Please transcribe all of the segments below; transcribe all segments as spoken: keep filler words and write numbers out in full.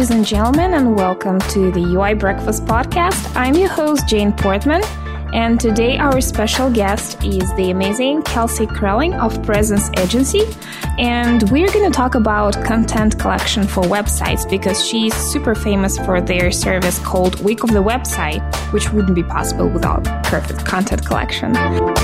ladies and gentlemen, and welcome to the U I Breakfast Podcast. I'm your host, Jane Portman, and today our special guest is the amazing Kelsey Krelling of Presence Agency, and we're going to talk about content collection for websites because she's super famous for their service called Week of the Website, which wouldn't be possible without perfect content collection.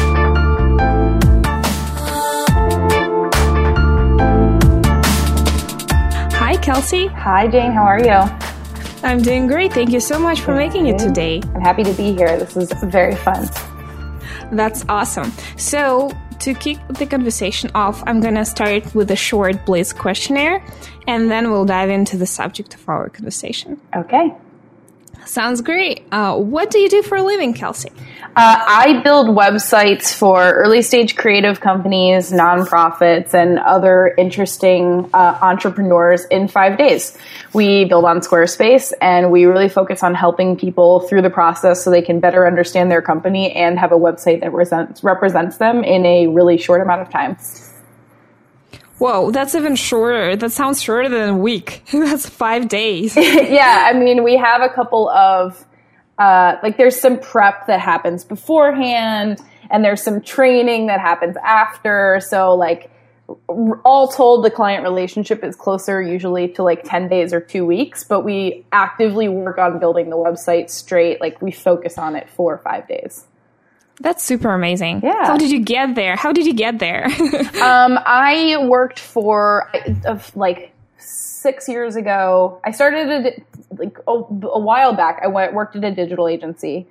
Hi, Kelsey. Hi, Jane. How are you? I'm doing great. Thank you so much for making it today. I'm happy to be here. This is very fun. That's awesome. So, to kick the conversation off, I'm going to start with a short Blitz questionnaire, and then we'll dive into the subject of our conversation. Okay. Sounds great. Uh, what do you do for a living, Kelsey? Uh, I build websites for early stage creative companies, nonprofits, and other interesting uh, entrepreneurs in five days. We build on Squarespace, and we really focus on helping people through the process so they can better understand their company and have a website that represents, represents them in a really short amount of time. Whoa, that's even shorter. That sounds shorter than a week. That's five days. Yeah, I mean, we have a couple of, uh, like there's some prep that happens beforehand, and there's some training that happens after. So like all told, the client relationship is closer usually to like ten days or two weeks, but we actively work on building the website straight. Like we focus on it for five days. That's super amazing. Yeah. How did you get there? How did you get there? um, I worked for uh, like six years ago. I started a, like a, a while back. I went, worked at a digital agency.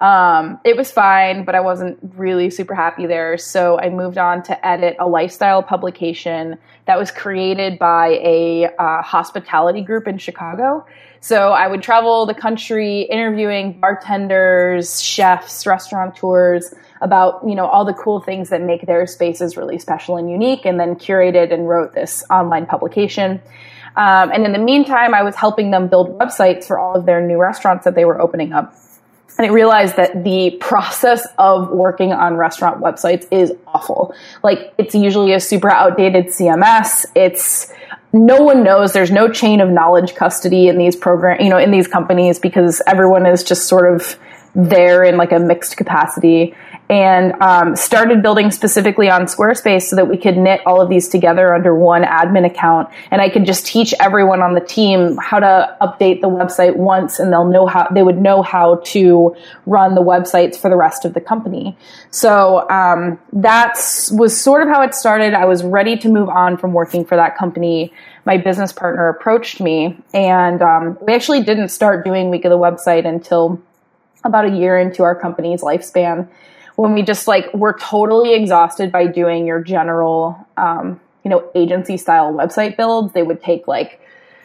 Um, it was fine, but I wasn't really super happy there. So I moved on to edit a lifestyle publication that was created by a uh, hospitality group in Chicago. So I would travel the country interviewing bartenders, chefs, restaurateurs about, you know, all the cool things that make their spaces really special and unique, and then curated and wrote this online publication. Um, and in the meantime, I was helping them build websites for all of their new restaurants that they were opening up. And I realized that the process of working on restaurant websites is awful. Like, it's usually a super outdated C M S. It's, no one knows. There's no chain of knowledge custody in these program, you know, in these companies, because everyone is just sort of there in like a mixed capacity. And um, started building specifically on Squarespace so that we could knit all of these together under one admin account. And I could just teach everyone on the team how to update the website once, and they'll know how, they would know how to run the websites for the rest of the company. So um, that was sort of how it started. I was ready to move on from working for that company. My business partner approached me, and um, we actually didn't start doing Week of the Website until about a year into our company's lifespan, when we just like were totally exhausted by doing your general, um, you know, agency style website builds. They would take like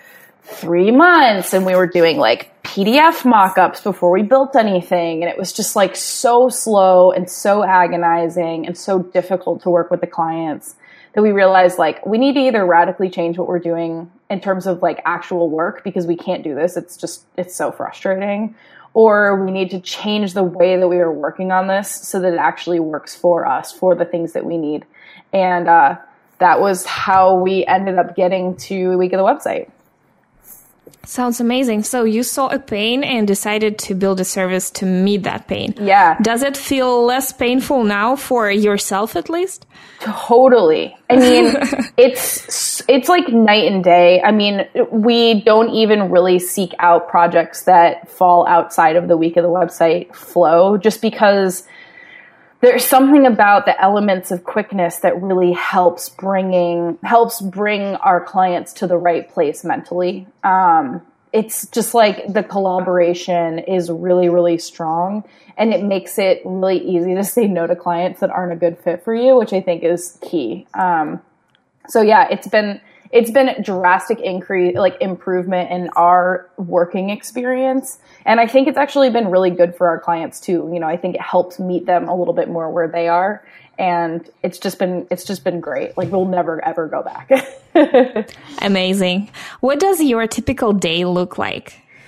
three months, and we were doing like P D F mock-ups before we built anything. And it was just like so slow and so agonizing and so difficult to work with the clients that we realized like we need to either radically change what we're doing in terms of like actual work, because we can't do this. It's just, it's so frustrating. Or we need to change the way that we are working on this so that it actually works for us, for the things that we need. And uh, that was how we ended up getting to Week of the Website. Sounds amazing. So you saw a pain and decided to build a service to meet that pain. Yeah. Does it feel less painful now for yourself, at least? Totally. I mean, it's it's like night and day. I mean, we don't even really seek out projects that fall outside of the Week of the Website flow, just because there's something about the elements of quickness that really helps bringing helps bring our clients to the right place mentally. Um, it's just like the collaboration is really, really strong, and it makes it really easy to say no to clients that aren't a good fit for you, which I think is key. Um, so yeah, it's been it's been a drastic increase, like improvement in our working experience. And I think it's actually been really good for our clients too. You know, I think it helps meet them a little bit more where they are. And it's just been, it's just been great. Like we'll never, ever go back. Amazing. What does your typical day look like?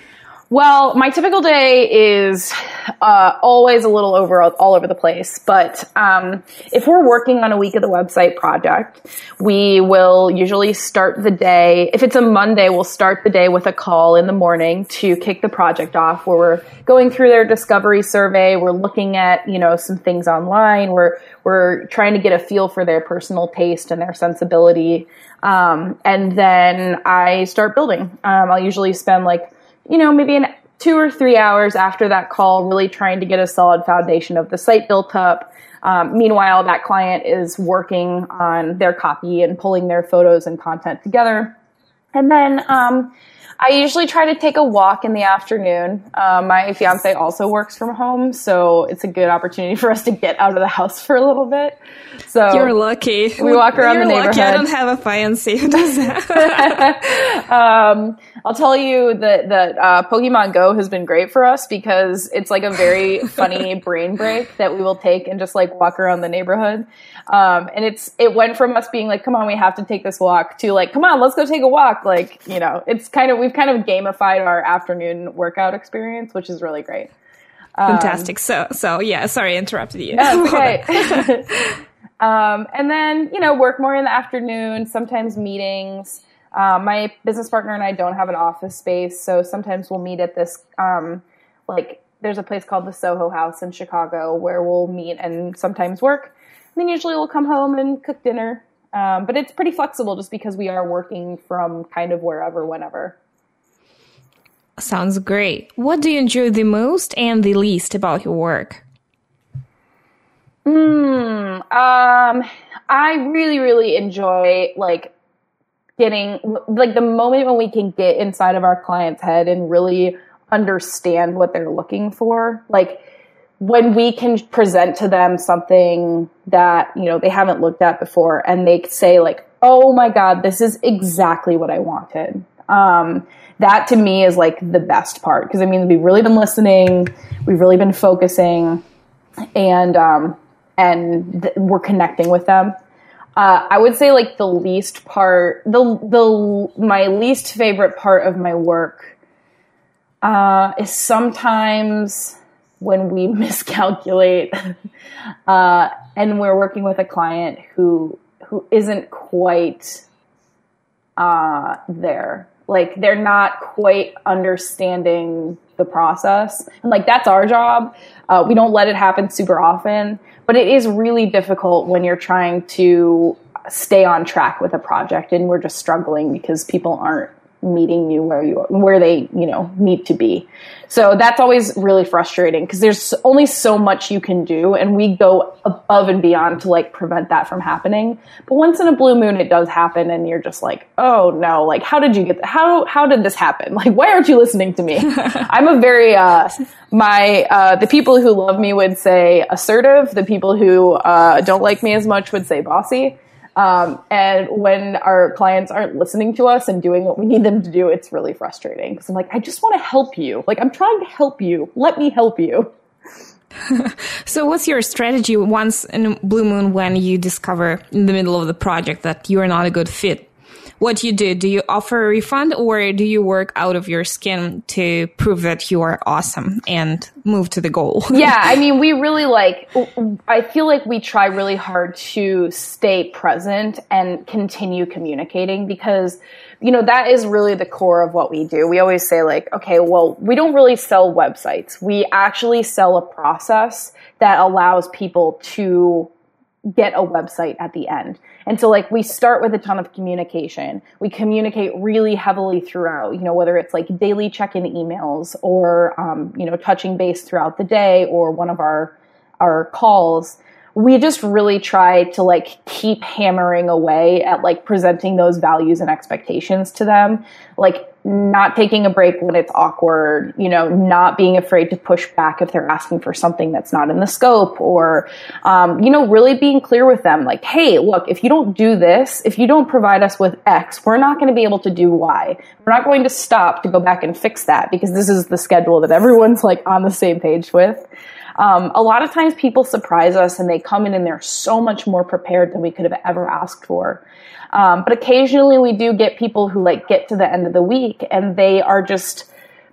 Well, my typical day is uh, always a little over all over the place. But um, if we're working on a week of the website project, we will usually start the day. If it's a Monday, we'll start the day with a call in the morning to kick the project off, where we're going through their discovery survey. We're looking at, you know, some things online. We're we're trying to get a feel for their personal taste and their sensibility. Um, and then I start building. Um, I'll usually spend like you know, maybe in two or three hours after that call, really trying to get a solid foundation of the site built up. Um, meanwhile, that client is working on their copy and pulling their photos and content together. And then um, I usually try to take a walk in the afternoon. Uh, my fiance also works from home, so it's a good opportunity for us to get out of the house for a little bit. So you're lucky. We walk around You're the neighborhood. Lucky. I don't have a fiance who does that. um, I'll tell you that that uh, Pokemon Go has been great for us because it's like a very funny brain break that we will take and just like walk around the neighborhood. Um, and it's it went from us being like, come on, we have to take this walk, to like, come on, let's go take a walk. Like, you know, it's kind of we've kind of gamified our afternoon workout experience, which is really great. Um, Fantastic. So so yeah, sorry I interrupted you. That's okay. Um, and then, you know, work more in the afternoon, sometimes meetings. Um, my business partner and I don't have an office space, so sometimes we'll meet at this, um, like, there's a place called the Soho House in Chicago where we'll meet and sometimes work. And then usually we'll come home and cook dinner. Um, but it's pretty flexible just because we are working from kind of wherever, whenever. Sounds great. What do you enjoy the most and the least about your work? Hmm. Um, I really, really enjoy like getting like the moment when we can get inside of our client's head and really understand what they're looking for. Like when we can present to them something that, you know, they haven't looked at before and they say like, oh my God, this is exactly what I wanted. Um, that to me is like the best part. Cause I mean, we've really been listening. We've really been focusing and, um, and th- we're connecting with them. Uh, I would say like the least part, the, the, my least favorite part of my work, uh, is sometimes when we miscalculate, uh, and we're working with a client who, who isn't quite, uh, there. Like they're not quite understanding the process. And like, that's our job. Uh, we don't let it happen super often, but it is really difficult when you're trying to stay on track with a project and we're just struggling because people aren't meeting you where you are, where they, you know, need to be. So that's always really frustrating because there's only so much you can do and we go above and beyond to like prevent that from happening. But once in a blue moon, it does happen and you're just like, oh no, like how did you get, th- how, how did this happen? Like, why aren't you listening to me? I'm a very, uh, my, uh, the people who love me would say assertive. The people who, uh, don't like me as much would say bossy. Um, and when our clients aren't listening to us and doing what we need them to do, it's really frustrating because I'm like, I just want to help you. Like, I'm trying to help you. Let me help you. So what's your strategy once in a blue moon when you discover in the middle of the project that you are not a good fit? What do you do? Do you offer a refund or do you work out of your skin to prove that you are awesome and move to the goal? Yeah, I mean, we really like, I feel like we try really hard to stay present and continue communicating because, you know, that is really the core of what we do. We always say like, okay, well, we don't really sell websites. We actually sell a process that allows people to get a website at the end. And so like we start with a ton of communication. We communicate really heavily throughout, you know, whether it's like daily check-in emails or, um, you know, touching base throughout the day or one of our, our calls. We just really try to like keep hammering away at like presenting those values and expectations to them. Like not taking a break when it's awkward, you know, not being afraid to push back if they're asking for something that's not in the scope or, um, you know, really being clear with them. Like, hey, look, if you don't do this, if you don't provide us with X, we're not going to be able to do Y. We're not going to stop to go back and fix that because this is the schedule that everyone's like on the same page with. Um, a lot of times people surprise us and they come in and they're so much more prepared than we could have ever asked for. Um, but occasionally we do get people who like get to the end of the week and they are just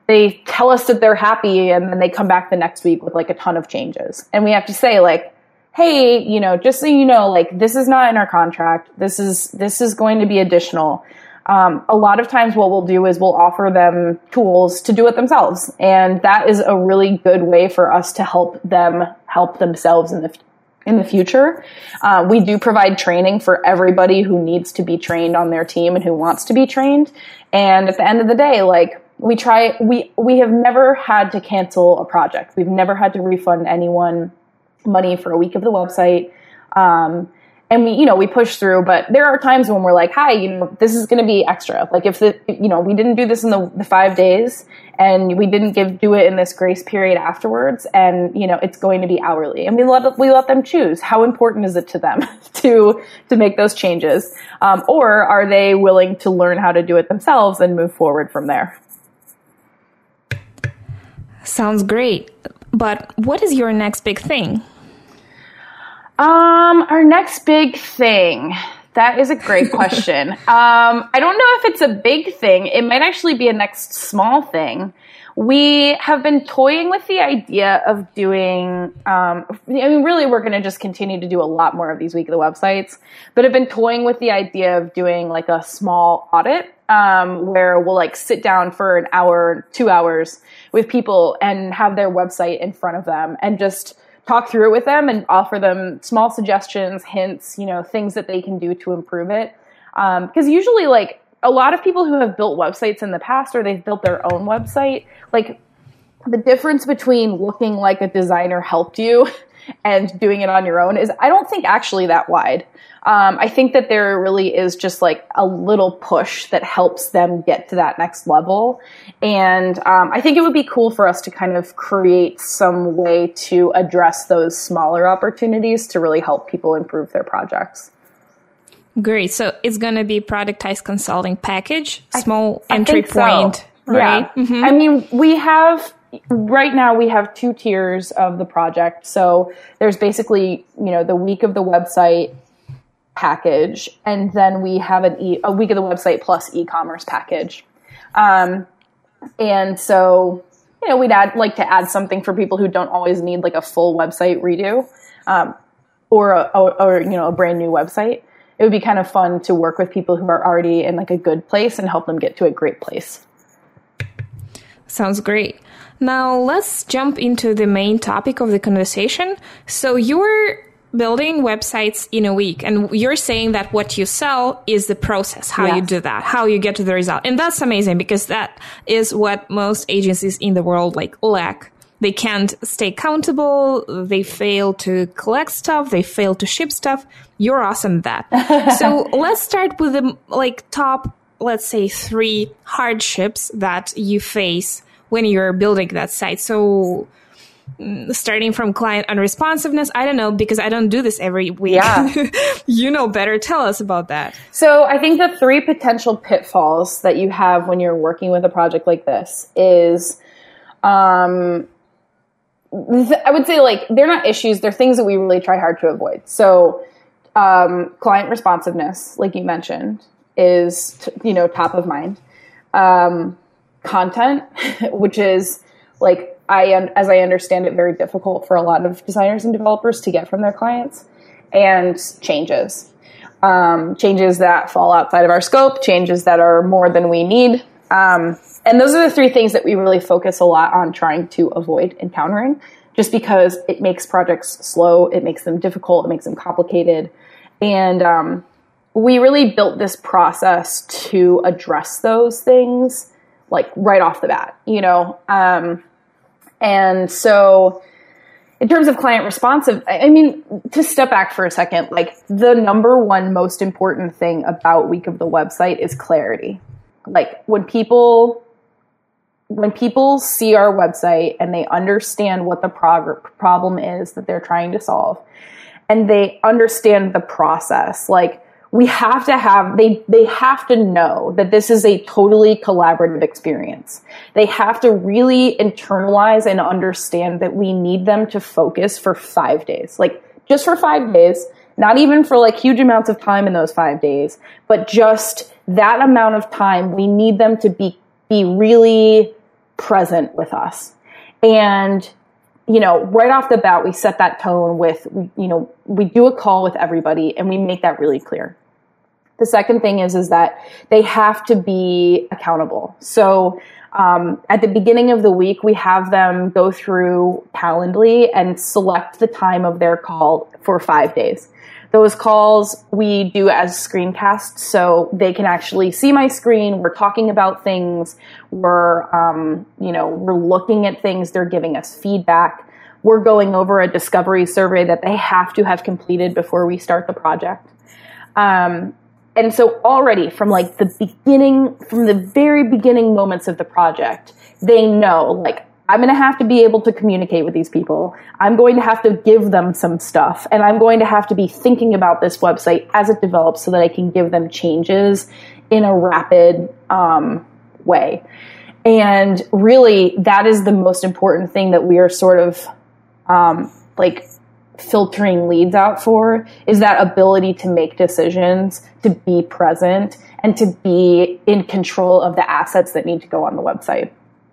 they tell us that they're happy, and then they come back the next week with like a ton of changes. And we have to say like, hey, you know, just so you know, like this is not in our contract. This is, this is going to be additional. Um, a lot of times what we'll do is we'll offer them tools to do it themselves. And that is a really good way for us to help them help themselves in the in the future. Uh, we do provide training for everybody who needs to be trained on their team and who wants to be trained. And at the end of the day, like we try, we, we have never had to cancel a project. We've never had to refund anyone money for a week of the website. Um, and we, you know, we push through, but there are times when we're like, hi, you know, this is going to be extra. Like if the, you know, we didn't do this in the, the five days and we didn't give, do it in this grace period afterwards. And, you know, it's going to be hourly, and we let, we let them choose. How important is it to them to, to make those changes? Um, or are they willing to learn how to do it themselves and move forward from there? Sounds great. But what is your next big thing? Um, our next big thing. That is a great question. um, I don't know if it's a big thing. It might actually be a next small thing. We have been toying with the idea of doing, um, I mean, really, we're going to just continue to do a lot more of these Week of the Websites, but have been toying with the idea of doing like a small audit, um, where we'll like sit down for an hour, two hours with people and have their website in front of them and just talk through it with them and offer them small suggestions, hints, you know, things that they can do to improve it. Um, because usually like a lot of people who have built websites in the past, or they've built their own website, like the difference between looking like a designer helped you and doing it on your own is, I don't think actually that wide. Um, I think that there really is just like a little push that helps them get to that next level. And um, I think it would be cool for us to kind of create some way to address those smaller opportunities to really help people improve their projects. Great. So it's going to be productized consulting package, small I, I entry point, so. right? Yeah. Mm-hmm. I mean, we have, right now we have two tiers of the project. So there's basically, you know, the Week of the Website package, and then we have an e- a Week of the Website plus e-commerce package. Um, and so, you know, we'd add, like to add something for people who don't always need like a full website redo, um, or, a, or, or, you know, a brand new website. It would be kind of fun to work with people who are already in like a good place and help them get to a great place. Sounds great. Now let's jump into the main topic of the conversation. So you're building websites in a week, and you're saying that what you sell is the process, how yes. you do that, how you get to the result. And that's amazing, because that is what most agencies in the world like lack. They can't stay accountable. They fail to collect stuff. They fail to ship stuff. You're awesome at that. So let's start with the like top, let's say, three hardships that you face when you're building that site. So starting from client unresponsiveness, I don't know, because I don't do this every week. Yeah. You know better. Tell us about that. So I think the three potential pitfalls that you have when you're working with a project like this is, um, I would say like they're not issues. They're things that we really try hard to avoid. So um, client responsiveness, like you mentioned, is, t- you know, top of mind. Um, content, which is like, I, as I understand it, very difficult for a lot of designers and developers to get from their clients, and changes, um, changes that fall outside of our scope, changes that are more than we need. Um, and those are the three things that we really focus a lot on trying to avoid encountering, just because it makes projects slow. It makes them difficult. It makes them complicated. And, um, we really built this process to address those things like right off the bat, you know? Um, And so in terms of client responsive, I mean, to step back for a second, like the number one most important thing about Week of the Website is clarity. Like when people, when people see our website and they understand what the prog- problem is that they're trying to solve, and they understand the process, like we have to have, they, they have to know that this is a totally collaborative experience. They have to really internalize and understand that we need them to focus for five days, like just for five days, not even for like huge amounts of time in those five days, but just that amount of time. We need them to be, be really present with us. And, you know, right off the bat, we set that tone with, you know, we do a call with everybody and we make that really clear. The second thing is, is that they have to be accountable. So um, at the beginning of the week, we have them go through Calendly and select the time of their call for five days. Those calls we do as screencasts, so they can actually see my screen. We're talking about things. We're, um, you know, we're looking at things. They're giving us feedback. We're going over a discovery survey that they have to have completed before we start the project. Um, and so already from like the beginning, from the very beginning moments of the project, they know, like, I'm going to have to be able to communicate with these people. I'm going to have to give them some stuff, and I'm going to have to be thinking about this website as it develops so that I can give them changes in a rapid um, way. And really, that is the most important thing that we are sort of um, like filtering leads out for, is that ability to make decisions, to be present, and to be in control of the assets that need to go on the website.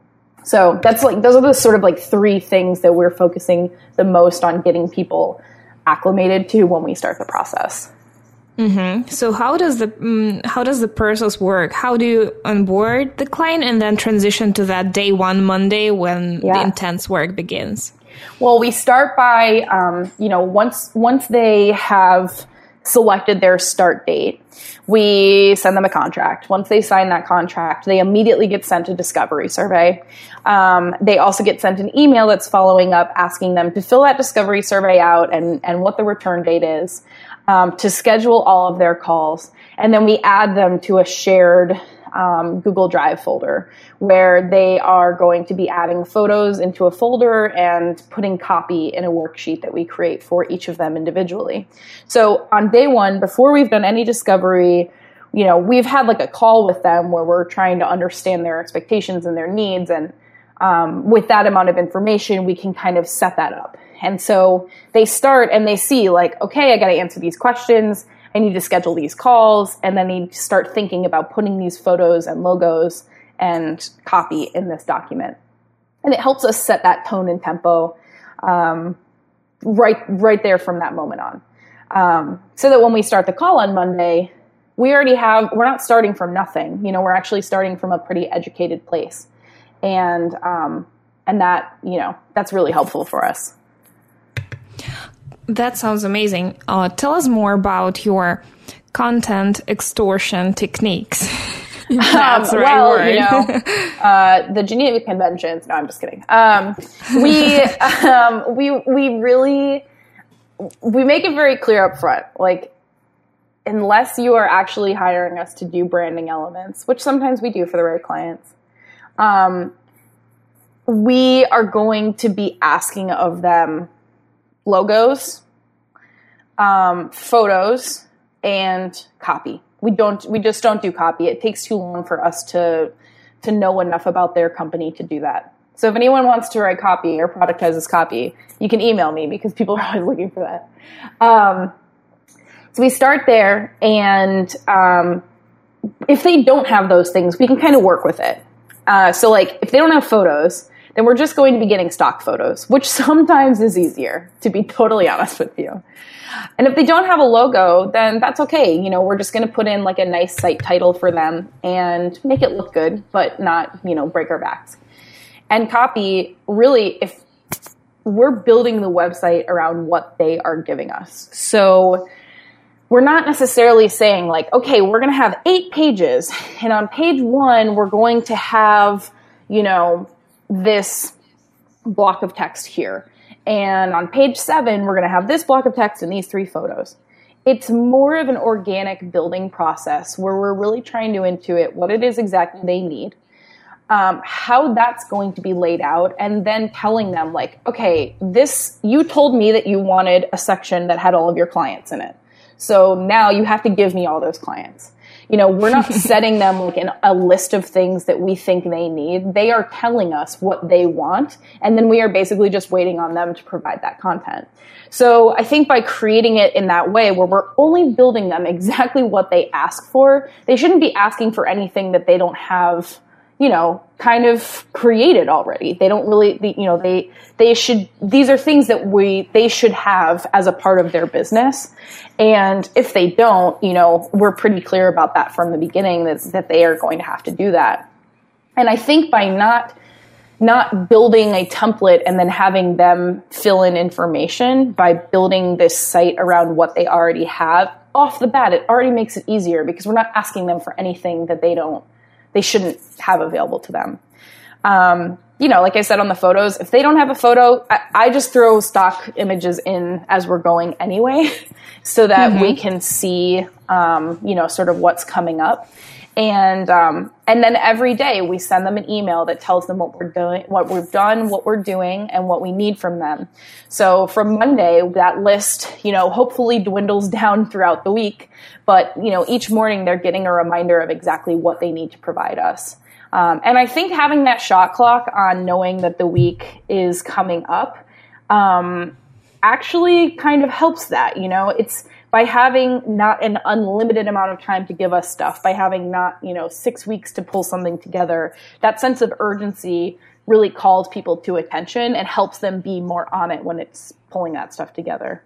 So that's like, those are the sort of like three things that we're focusing the most on getting people acclimated to when we start the process. Mm-hmm. So how does the um, how does the process work? How do you onboard the client and then transition to that day one Monday when yeah. the intense work begins? Well, we start by, um, you know, once once they have selected their start date, we send them a contract. Once they sign that contract, they immediately get sent a discovery survey. Um, they also get sent an email that's following up, asking them to fill that discovery survey out and, and what the return date is, um, to schedule all of their calls. And then we add them to a shared um, Google Drive folder where they are going to be adding photos into a folder and putting copy in a worksheet that we create for each of them individually. So on day one, before we've done any discovery, you know, we've had like a call with them where we're trying to understand their expectations and their needs. And um, with that amount of information, we can kind of set that up. And so they start and they see like, okay, I got to answer these questions. I need to schedule these calls, and then they start thinking about putting these photos and logos and copy in this document. And it helps us set that tone and tempo um, right right there from that moment on. Um, so that when we start the call on Monday, we already have, we're not starting from nothing. You know, we're actually starting from a pretty educated place. And um, and that, you know, that's really helpful for us. That sounds amazing. Uh, tell us more about your content extortion techniques. That's um, the right well, word. You know, uh, the Geneva Conventions. No, I'm just kidding. Um, we um, we we really we make it very clear up front. Like, unless you are actually hiring us to do branding elements, which sometimes we do for the right clients, um, we are going to be asking of them logos, um, photos, and copy. We don't, we just don't do copy. It takes too long for us to, to know enough about their company to do that. So if anyone wants to write copy or productizes copy, you can email me because people are always looking for that. Um, so we start there, and um, if they don't have those things, we can kind of work with it. Uh, so like if they don't have photos, then we're just going to be getting stock photos, which sometimes is easier, to be totally honest with you. And if they don't have a logo, then that's okay. You know, we're just going to put in like a nice site title for them and make it look good, but not, you know, break our backs. And copy, really, if we're building the website around what they are giving us. So we're not necessarily saying like, okay, we're going to have eight pages, and on page one, we're going to have, you know, this block of text here. And on page seven, we're going to have this block of text and these three photos. It's more of an organic building process where we're really trying to intuit what it is exactly they need, um, how that's going to be laid out, and then telling them like, okay, this, you told me that you wanted a section that had all of your clients in it. So now you have to give me all those clients. You know, we're not setting them like in a list of things that we think they need. They are telling us what they want, and then we are basically just waiting on them to provide that content. So I think by creating it in that way where we're only building them exactly what they ask for, they shouldn't be asking for anything that they don't have, you know, kind of created already. They don't really, you know, they, they should, these are things that we, they should have as a part of their business. And if they don't, you know, we're pretty clear about that from the beginning that, that they are going to have to do that. And I think by not, not building a template and then having them fill in information, by building this site around what they already have off the bat, it already makes it easier because we're not asking them for anything that they don't, they shouldn't have available to them. Um, you know, like I said on the photos, if they don't have a photo, I, I just throw stock images in as we're going anyway, so that mm-hmm. we can see, um, you know, sort of what's coming up. And, um, and then every day we send them an email that tells them what we're doing, what we've done, what we're doing, and what we need from them. So from Monday, that list, you know, hopefully dwindles down throughout the week. But, you know, each morning they're getting a reminder of exactly what they need to provide us. Um, and I think having that shot clock on knowing that the week is coming up, um, actually kind of helps that, you know, it's, by having not an unlimited amount of time to give us stuff, by having not, you know, six weeks to pull something together, that sense of urgency really calls people to attention and helps them be more on it when it's pulling that stuff together.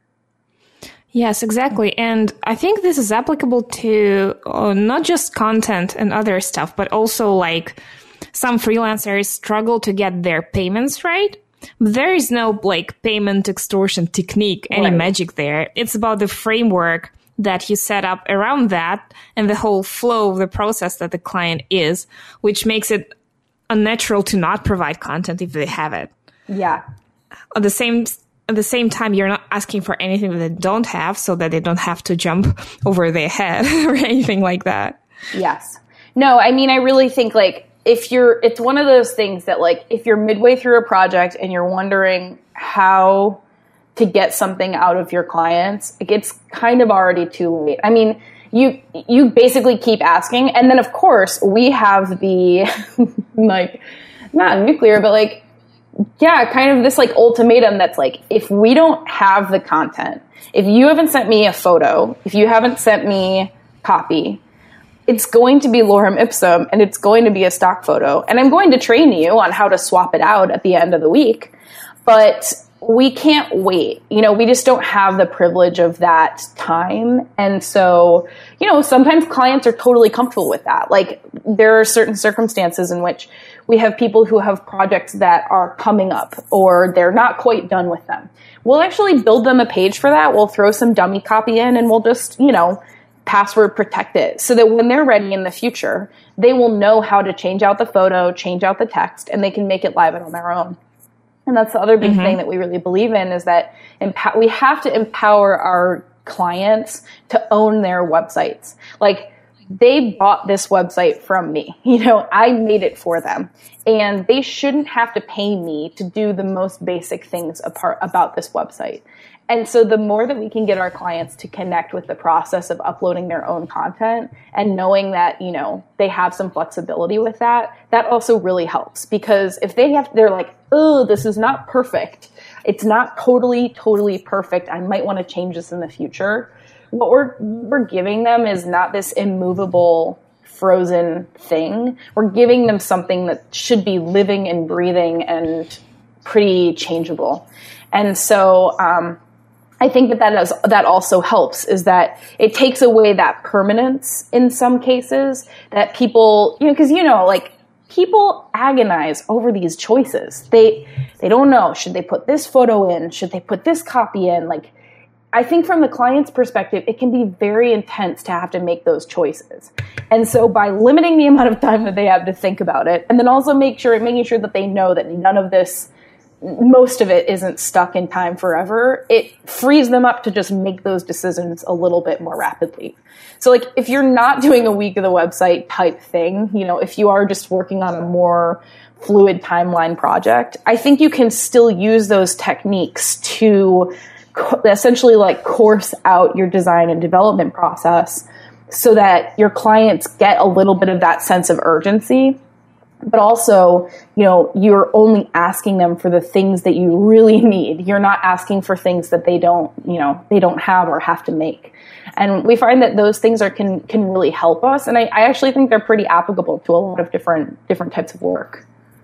Yes, exactly. And I think this is applicable to uh, not just content and other stuff, but also like some freelancers struggle to get their payments right. There is no like payment extortion technique, any right. magic there. It's about the framework that you set up around that and the whole flow of the process that the client is, which makes it unnatural to not provide content if they have it. Yeah. At the same at the same time, you're not asking for anything that they don't have so that they don't have to jump over their head or anything like that. Yes. No, I mean, I really think like if you're, it's one of those things that like, if you're midway through a project and you're wondering how to get something out of your clients, it's kind of already too late. I mean, you, you basically keep asking. And then of course we have the like, not nuclear, but like, yeah, kind of this like ultimatum that's like, if we don't have the content, if you haven't sent me a photo, if you haven't sent me copy, it's going to be lorem ipsum and it's going to be a stock photo. And I'm going to train you on how to swap it out at the end of the week. But we can't wait. You know, we just don't have the privilege of that time. And so, you know, sometimes clients are totally comfortable with that. Like there are certain circumstances in which we have people who have projects that are coming up or they're not quite done with them. We'll actually build them a page for that. We'll throw some dummy copy in and we'll just, you know, password protect it so that when they're ready in the future, they will know how to change out the photo, change out the text, and they can make it live on their own. And that's the other big mm-hmm. thing that we really believe in is that empower- we have to empower our clients to own their websites. Like they bought this website from me. You know, I made it for them. And they shouldn't have to pay me to do the most basic things apart about this website. And so the more that we can get our clients to connect with the process of uploading their own content and knowing that, you know, they have some flexibility with that, that also really helps. Because if they have, they're like, oh, this is not perfect. It's not totally, totally perfect. I might want to change this in the future. What we're, we're giving them is not this immovable, frozen thing. We're giving them something that should be living and breathing and pretty changeable. And so, um, I think that that, is, that also helps is that it takes away that permanence in some cases that people, you know, because, you know, like people agonize over these choices. They, they don't know, should they put this photo in? Should they put this copy in? Like, I think from the client's perspective, it can be very intense to have to make those choices. And so by limiting the amount of time that they have to think about it, and then also make sure, making sure that they know that none of this, most of it isn't stuck in time forever, it frees them up to just make those decisions a little bit more rapidly. So like if you're not doing a week of the website type thing, you know, if you are just working on a more fluid timeline project, I think you can still use those techniques to co- essentially like course out your design and development process so that your clients get a little bit of that sense of urgency but also, you know, you're only asking them for the things that you really need. You're not asking for things that they don't, you know, they don't have or have to make. And we find that those things are can can really help us. And I, I actually think they're pretty applicable to a lot of different different types of work.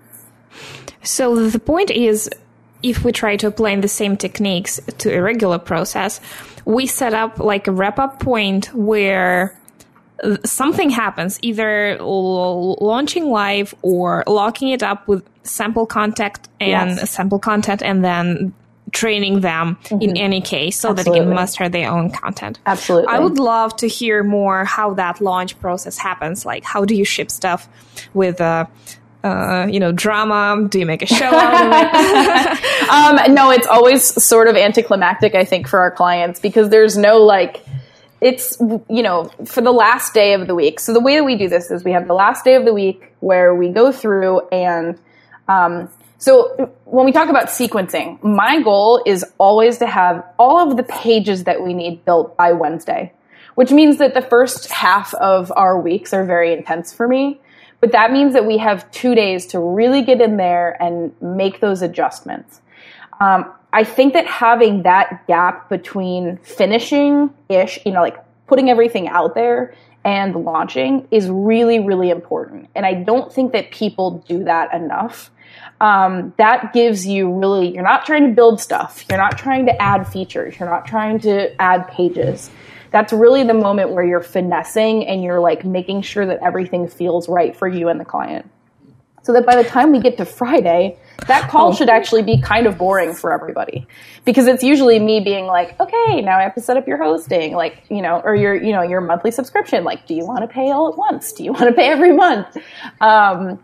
So the point is, if we try to apply the same techniques to a regular process, we set up like a wrap-up point where something happens, either launching live or locking it up with sample content and yes. sample content, and then training them mm-hmm. in any case so Absolutely. That they can master their own content. Absolutely. I would love to hear more how that launch process happens. Like, how do you ship stuff with uh, uh, you know, drama? Do you make a show out of it? um, no, it's always sort of anticlimactic, I think, for our clients, because there's no like, it's, you know, for the last day of the week. So the way that we do this is we have the last day of the week where we go through and, um, so when we talk about sequencing, my goal is always to have all of the pages that we need built by Wednesday, which means that the first half of our weeks are very intense for me. But that means that we have two days to really get in there and make those adjustments. Um, I think that having that gap between finishing-ish, you know, like putting everything out there and launching is really, really important. And I don't think that people do that enough. Um, that gives you really, you're not trying to build stuff. You're not trying to add features. You're not trying to add pages. That's really the moment where you're finessing and you're like making sure that everything feels right for you and the client. So that by the time we get to Friday, that call oh. should actually be kind of boring for everybody, because it's usually me being like, okay, now I have to set up your hosting, like, you know, or your, you know, your monthly subscription. Like, do you want to pay all at once? Do you want to pay every month? Um,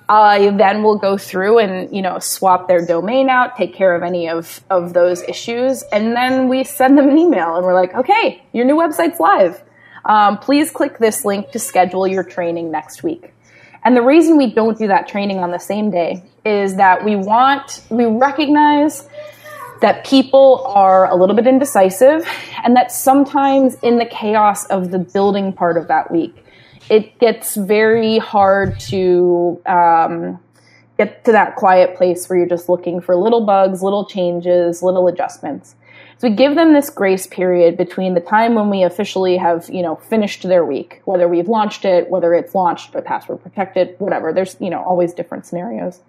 I then will go through and, you know, swap their domain out, take care of any of, of those issues. And then we send them an email and we're like, okay, your new website's live. Um, please click this link to schedule your training next week. And the reason we don't do that training on the same day is that we want, we recognize that people are a little bit indecisive, and that sometimes in the chaos of the building part of that week, it gets very hard to um, get to that quiet place where you're just looking for little bugs, little changes, little adjustments. So we give them this grace period between the time when we officially have, you know, finished their week, whether we've launched it, whether it's launched but password protected, whatever. There's, you know, always different scenarios.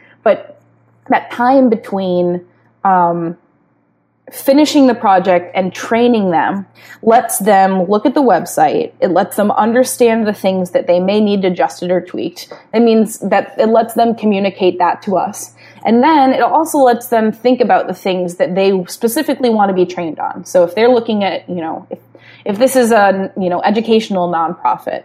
But that time between um, finishing the project and training them lets them look at the website. It lets them understand the things that they may need adjusted or tweaked. It means that it lets them communicate that to us. And then it also lets them think about the things that they specifically want to be trained on. So if they're looking at, you know, if, if this is a, you know, educational nonprofit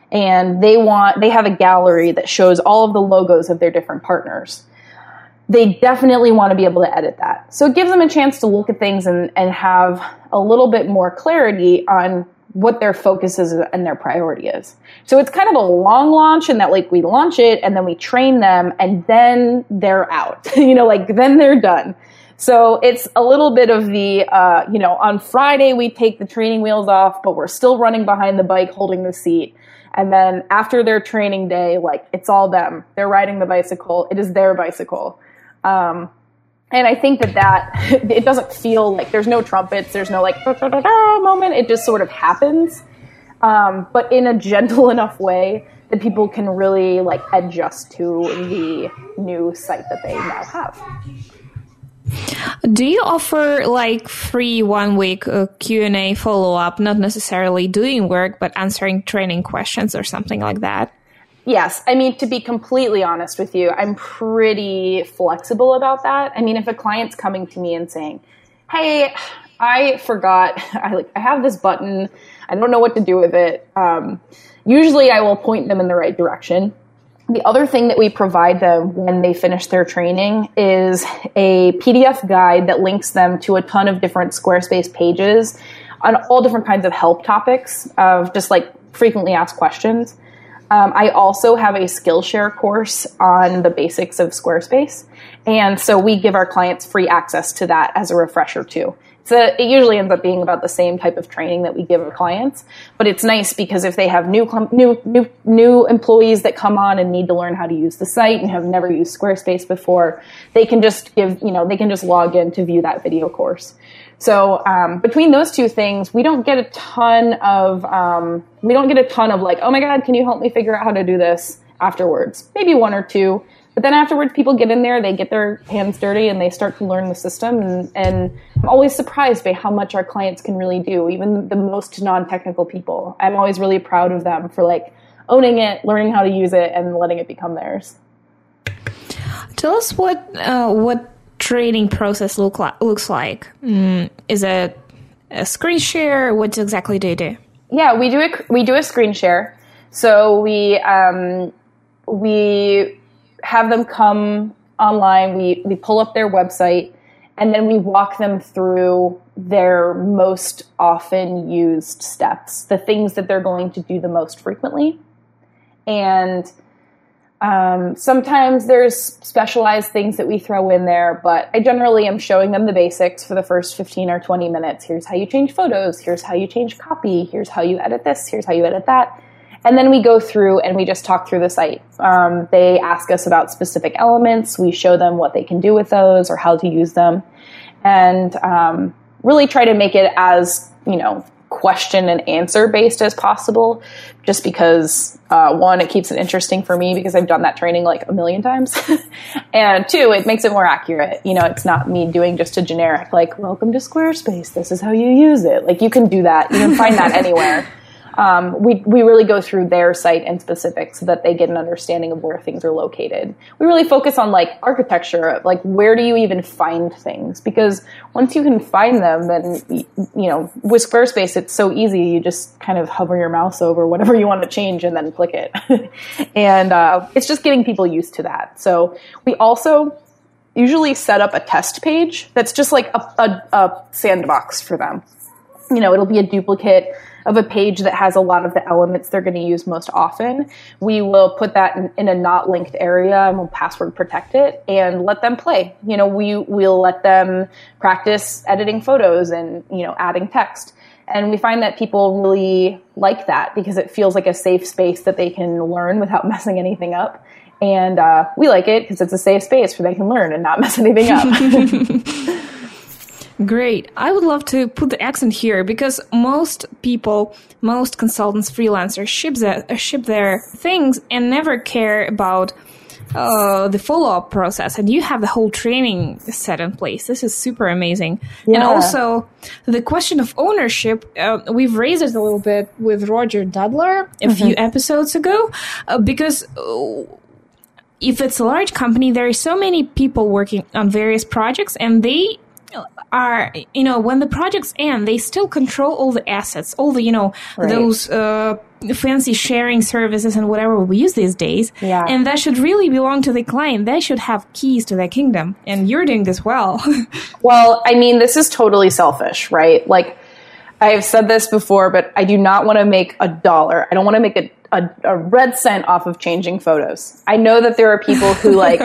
and they want, they have a gallery that shows all of the logos of their different partners, they definitely want to be able to edit that. So it gives them a chance to look at things and, and have a little bit more clarity on what their focus is and their priority is. So it's kind of a long launch in that, like, we launch it and then we train them and then they're out, you know, like then they're done. So it's a little bit of the, uh, you know, on Friday we take the training wheels off, but we're still running behind the bike, holding the seat. And then after their training day, like, it's all them. They're riding the bicycle. It is their bicycle. Um, And I think that that, it doesn't feel like there's no trumpets, there's no like da, da, da, da moment. It just sort of happens, um, but in a gentle enough way that people can really like adjust to the new site that they now have. Do you offer like free one week uh, Q and A follow-up, not necessarily doing work, but answering training questions or something like that? Yes. I mean, to be completely honest with you, I'm pretty flexible about that. I mean, if a client's coming to me and saying, hey, I forgot, I like, I have this button, I don't know what to do with it. Um, usually I will point them in the right direction. The other thing that we provide them when they finish their training is a P D F guide that links them to a ton of different Squarespace pages on all different kinds of help topics of just like frequently asked questions. Um, I also have a Skillshare course on the basics of Squarespace. And so we give our clients free access to that as a refresher too. it's a, it usually ends up being about the same type of training that we give our clients, but it's nice because if they have new, new, new, new employees that come on and need to learn how to use the site and have never used Squarespace before, they can just give, you know, they can just log in to view that video course. So um, between those two things, we don't get a ton of, um, we don't get a ton of like, oh my God, can you help me figure out how to do this afterwards? Maybe one or two. But then afterwards, people get in there, they get their hands dirty, and they start to learn the system. And, and I'm always surprised by how much our clients can really do, even the most non-technical people. I'm always really proud of them for like owning it, learning how to use it, and letting it become theirs. Tell us what uh, what training process look like, looks like. Mm, is it a screen share? What exactly do you do? Yeah, we do a, we do a screen share. So we um, we have them come online, we, we pull up their website, and then we walk them through their most often used steps, the things that they're going to do the most frequently. And um, sometimes there's specialized things that we throw in there, but I generally am showing them the basics for the first fifteen or twenty minutes. Here's how you change photos. Here's how you change copy. Here's how you edit this. Here's how you edit that. And then we go through and we just talk through the site. Um, they ask us about specific elements. We show them what they can do with those or how to use them. And um, really try to make it as, you know, question and answer based as possible. Just because, uh, one, it keeps it interesting for me because I've done that training like a million times. And two, it makes it more accurate. You know, it's not me doing just a generic, like, welcome to Squarespace. This is how you use it. Like, you can do that. You can find that anywhere. Um, we, we really go through their site in specific so that they get an understanding of where things are located. We really focus on like architecture, like where do you even find things? Because once you can find them, then, you know, with Squarespace, it's so easy. You just kind of hover your mouse over whatever you want to change and then click it. And uh, it's just getting people used to that. So we also usually set up a test page that's just like a, a, a sandbox for them. You know, it'll be a duplicate of a page that has a lot of the elements they're going to use most often. We will put that in, in a not linked area and we'll password protect it and let them play. You know, we will let them practice editing photos and, you know, adding text. And we find that people really like that because it feels like a safe space that they can learn without messing anything up. And uh, we like it because it's a safe space where they can learn and not mess anything up. Great. I would love to put the accent here because most people, most consultants, freelancers ship their, ship their things and never care about uh, the follow-up process. And you have the whole training set in place. This is super amazing. Yeah. And also the question of ownership, uh, we've raised it a little bit with Roger Dudler a mm-hmm. few episodes ago uh, because uh, if it's a large company, there are so many people working on various projects and they are, you know, when the projects end, they still control all the assets, all the, you know, right. those uh, fancy sharing services and whatever we use these days. Yeah. And that should really belong to the client. They should have keys to their kingdom. And you're doing this well. Well, I mean, this is totally selfish, right? Like, I've said this before, but I do not want to make a dollar. I don't want to make a, a, a red cent off of changing photos. I know that there are people who like...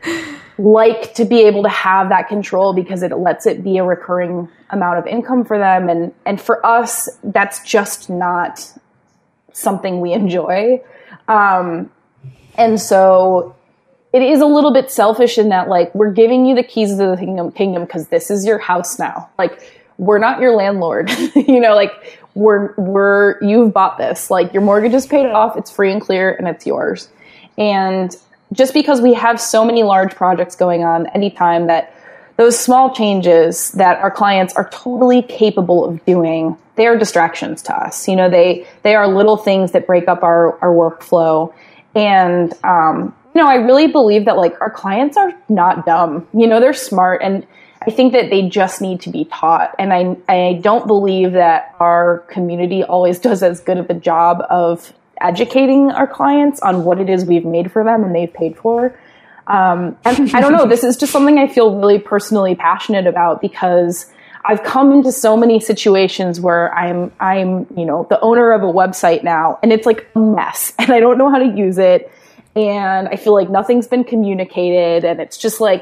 like to be able to have that control because it lets it be a recurring amount of income for them. And, and for us, that's just not something we enjoy. Um, and so it is a little bit selfish in that, like, we're giving you the keys to the kingdom, kingdom because this is your house now. Like, we're not your landlord, you know, like we're, we're, you've bought this, like your mortgage is paid off, it's free and clear and it's yours. And just because we have so many large projects going on anytime that those small changes that our clients are totally capable of doing, they are distractions to us. You know, they, they are little things that break up our, our workflow. And, um, you know, I really believe that like our clients are not dumb, you know, they're smart. And I think that they just need to be taught. And I, I don't believe that our community always does as good of a job of educating our clients on what it is we've made for them and they've paid for. Um, and I don't know, this is just something I feel really personally passionate about because I've come into so many situations where I'm, I'm, you know, the owner of a website now and it's like a mess and I don't know how to use it. And I feel like nothing's been communicated and it's just like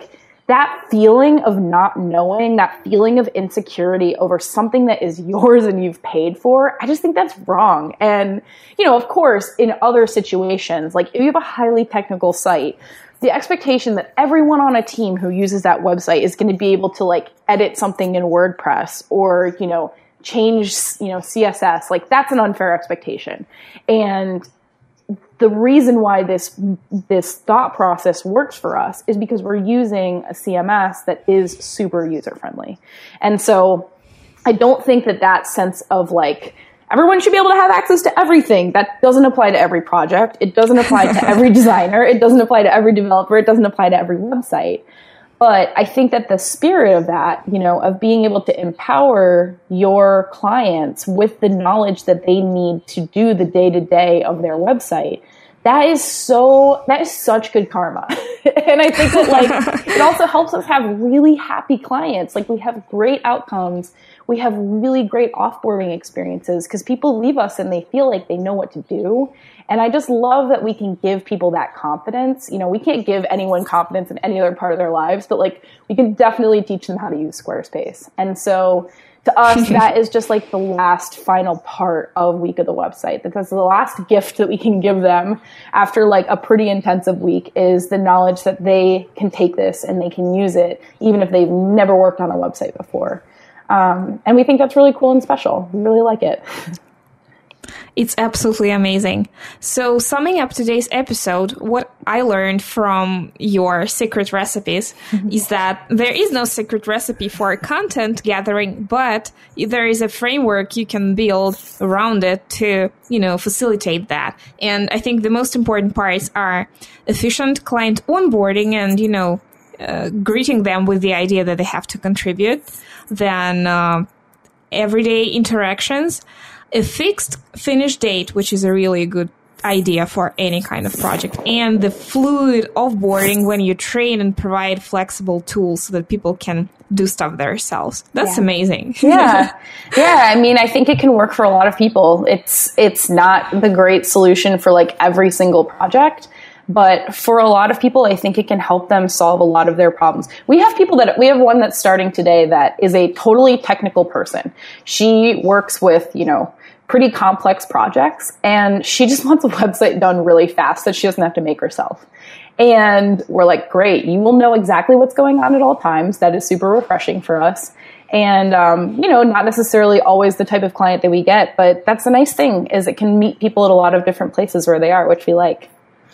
that feeling of not knowing, that feeling of insecurity over something that is yours and you've paid for, I just think that's wrong. And, you know, of course, in other situations, like if you have a highly technical site, the expectation that everyone on a team who uses that website is going to be able to like edit something in WordPress or, you know, change, you know, C S S, like that's an unfair expectation. And the reason why this this thought process works for us is because we're using a C M S that is super user friendly. And so I don't think that that sense of like everyone should be able to have access to everything, that doesn't apply to every project. It doesn't apply to every designer. It doesn't apply to every developer. It doesn't apply to every website. But I think that the spirit of that, you know, of being able to empower your clients with the knowledge that they need to do the day-to-day of their website, that is so, that is such good karma. And I think that like, it also helps us have really happy clients. Like we have great outcomes. We have really great offboarding experiences because people leave us and they feel like they know what to do. And I just love that we can give people that confidence. You know, we can't give anyone confidence in any other part of their lives, but like we can definitely teach them how to use Squarespace. And so to us, that is just like the last final part of Week of the Website. That's the last gift that we can give them after like a pretty intensive week is the knowledge that they can take this and they can use it, even if they've never worked on a website before. Um, and we think that's really cool and special. We really like it. It's absolutely amazing. So summing up today's episode, what I learned from your secret recipes mm-hmm. is that there is no secret recipe for content gathering, but there is a framework you can build around it to, you know, facilitate that. And I think the most important parts are efficient client onboarding and, you know, uh, greeting them with the idea that they have to contribute, then uh, everyday interactions, a fixed finish date, which is a really good idea for any kind of project, and the fluid offboarding when you train and provide flexible tools so that people can do stuff themselves. That's yeah. amazing. Yeah. Yeah. I mean, I think it can work for a lot of people. It's, it's not the great solution for like every single project, but for a lot of people, I think it can help them solve a lot of their problems. We have people that, we have one that's starting today that is a totally technical person. She works with, you know, pretty complex projects and she just wants a website done really fast that she doesn't have to make herself. And we're like, great, you will know exactly what's going on at all times. That is super refreshing for us. And, um, you know, not necessarily always the type of client that we get, but that's the nice thing is it can meet people at a lot of different places where they are, which we like.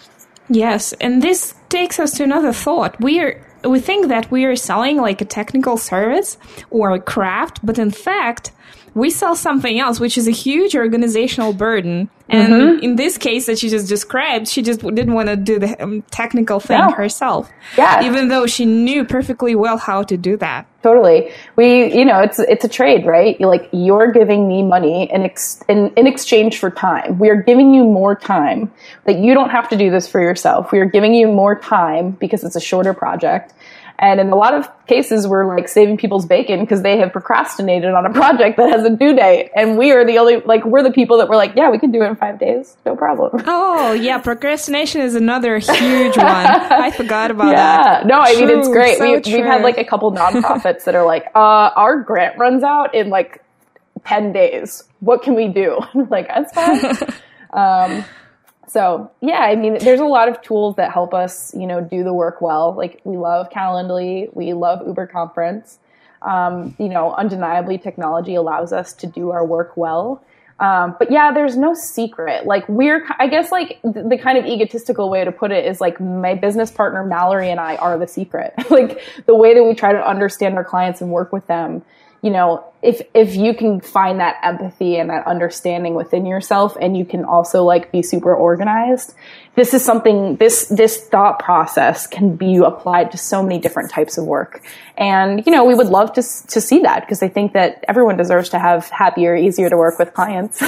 Yes, and this takes us to another thought. We are we think that we are selling like a technical service or a craft, but in fact, we sell something else, which is a huge organizational burden. And mm-hmm. in this case that she just described, she just didn't want to do the um, technical thing no. herself. Yeah. Even though she knew perfectly well how to do that. Totally. We, you know, it's, it's a trade, right? You're like, you're giving me money in, ex, in, in exchange for time. We are giving you more time that you don't have to do this for yourself. We are giving you more time because it's a shorter project. And in a lot of cases, we're like saving people's bacon because they have procrastinated on a project that has a due date. And we are the only, like, we're the people that were like, yeah, we can do it in five days. No problem. Oh, yeah. Procrastination is another huge one. I forgot about yeah. that. No, I true, mean, it's great. So we, true. We've had like a couple nonprofits that are like, uh, our grant runs out in like ten days. What can we do? Like, that's fine. um, So yeah, I mean, there's a lot of tools that help us, you know, do the work well. Like we love Calendly, we love Uber Conference. Um, you know, undeniably technology allows us to do our work well. Um, but yeah, there's no secret. Like we're, I guess like the, the kind of egotistical way to put it is like my business partner, Mallory, and I are the secret. Like the way that we try to understand our clients and work with them. You know, if, if you can find that empathy and that understanding within yourself and you can also like be super organized, this is something, this, this thought process can be applied to so many different types of work. And, you know, we would love to, to see that because I think that everyone deserves to have happier, easier to work with clients.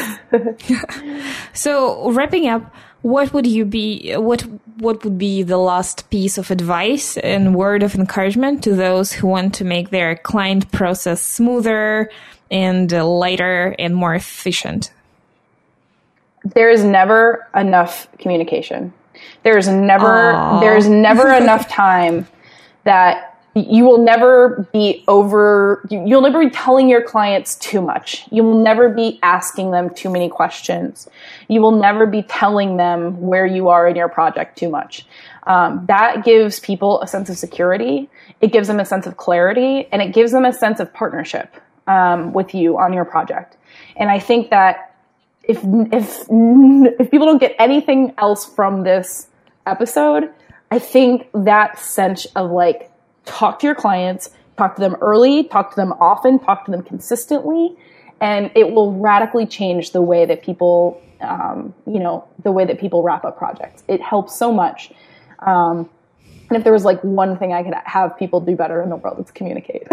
So wrapping up, what would you be, what, what would be the last piece of advice and word of encouragement to those who want to make their client process smoother and uh, lighter and more efficient? There is never enough communication. There's never, Aww. there's never enough time that you will never be over, you'll never be telling your clients too much. You will never be asking them too many questions. You will never be telling them where you are in your project too much. Um, that gives people a sense of security. It gives them a sense of clarity, and it gives them a sense of partnership um, with you on your project. And I think that if if if people don't get anything else from this episode, I think that sense of like, talk to your clients, talk to them early, talk to them often, talk to them consistently, and it will radically change the way that people, um, you know, the way that people wrap up projects. It helps so much. Um, and if there was like one thing I could have people do better in the world, it's communicate.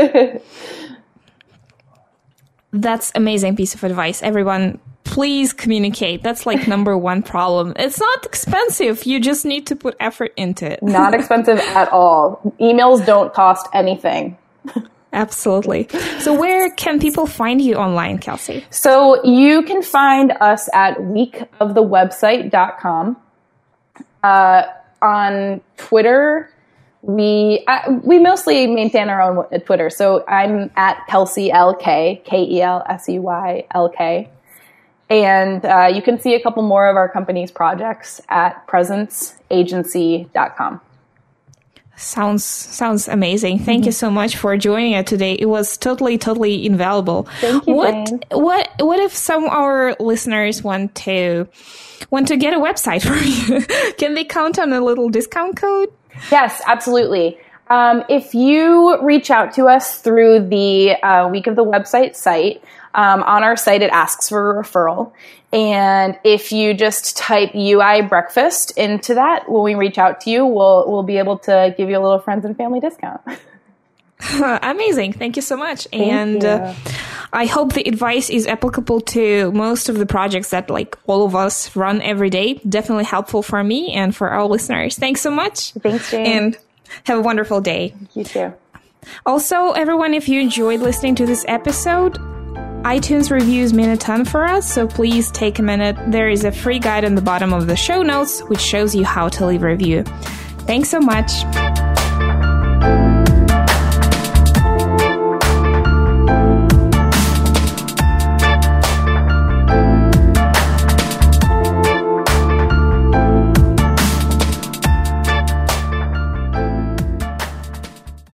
That's amazing piece of advice. Everyone, please communicate. That's like number one problem. It's not expensive. You just need to put effort into it. Not expensive at all. Emails don't cost anything. Absolutely. So where can people find you online, Kelsey? So you can find us at week of the website dot com. Uh, on Twitter, we uh, we mostly maintain our own Twitter. So I'm at Kelsey L K, K E L S E Y L K. And uh, you can see a couple more of our company's projects at presence agency dot com. Sounds sounds amazing. Thank mm-hmm. you so much for joining us today. It was totally, totally invaluable. Thank you, what, Jane. What what if some of our listeners want to want to get a website from you? Can they count on a little discount code? Yes, absolutely. Um, if you reach out to us through the uh, Week of the Website site, um, on our site it asks for a referral. And if you just type U I Breakfast into that, when we reach out to you, we'll we'll be able to give you a little friends and family discount. Amazing. Thank you so much. Thank and uh, I hope the advice is applicable to most of the projects that like all of us run every day. Definitely helpful for me and for our listeners. Thanks so much. Thanks, Jane. And have a wonderful day. You too. Also, everyone, if you enjoyed listening to this episode, iTunes reviews mean a ton for us, so please take a minute. There is a free guide on the bottom of the show notes which shows you how to leave a review. Thanks so much.